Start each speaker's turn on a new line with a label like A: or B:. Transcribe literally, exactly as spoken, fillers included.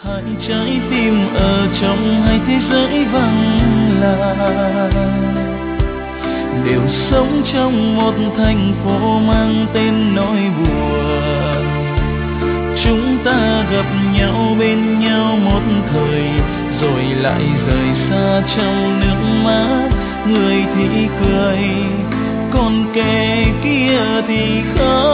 A: Hai trái tim ở trong hai thế giới vắng lặng, đều sống trong một thành phố mang tên nỗi buồn. Chúng ta gặp nhau bên nhau một thời, rồi lại rời xa trong nước mắt. Người thì cười, còn kẻ kia thì khóc.